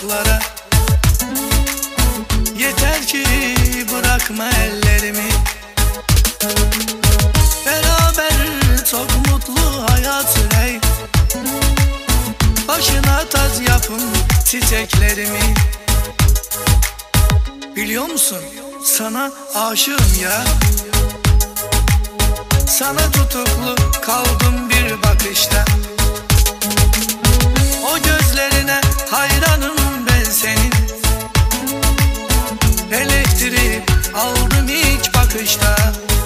uzaklara. Yeter ki bırakma ellerimi. Beraber çok mutlu hayat sürey. Başına taz yapın çiçeklerimi. Biliyor musun, sana aşığım ya. Sana tutuklu kaldım bir bakışta. O gözlerine hayranım ben senin. Elektrik aldım ilk bakışta.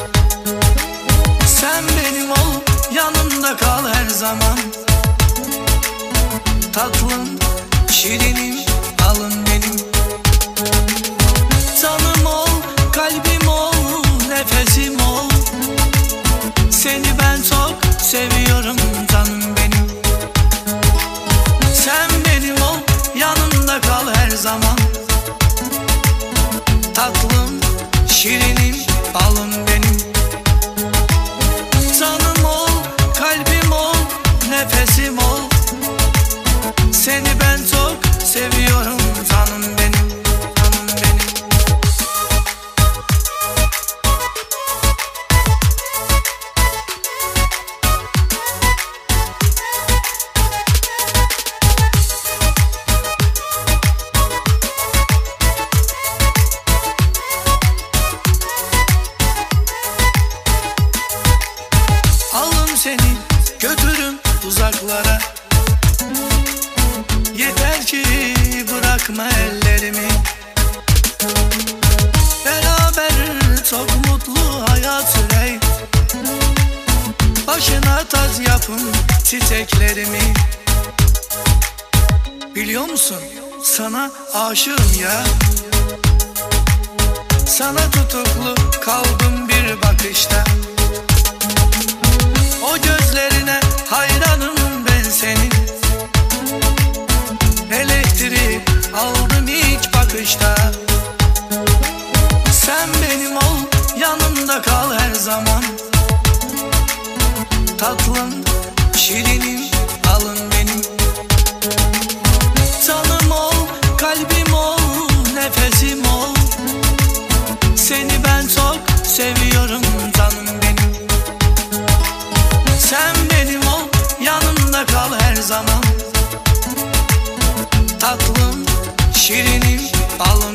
Sen benim ol, yanımda kal her zaman. Tatlım, şirinim, alın benim. Canım ol, kalbim ol, nefesim ol. Seni ben çok seviyorum canım benim. Sen benim ol, yanımda kal her zaman. Tatlım, şirinim, alın benim. Canım ol, kalbim ol, nefesim ol. Seni ben çok seviyorum canım benim, canım benim. Alın seni, götürün uzaklara. Yeter ki bırakma ellerimi. Beraber çok mutlu hayat sürey. Başına taz yapın çiçeklerimi. Biliyor musun, sana aşığım ya. Sana tutuklu kaldım bir bakışta. O gözlerine hayranım ben senin. Elektrik aldım ilk bakışta. Sen benim ol, yanımda kal her zaman. Tatlım, şirinim, alın benim. Canım ol, kalbim ol, nefesim ol. Seni ben çok seviyorum canım benim. Sen benim ol, yanımda kal her zaman. Tatlım, şirinim, alın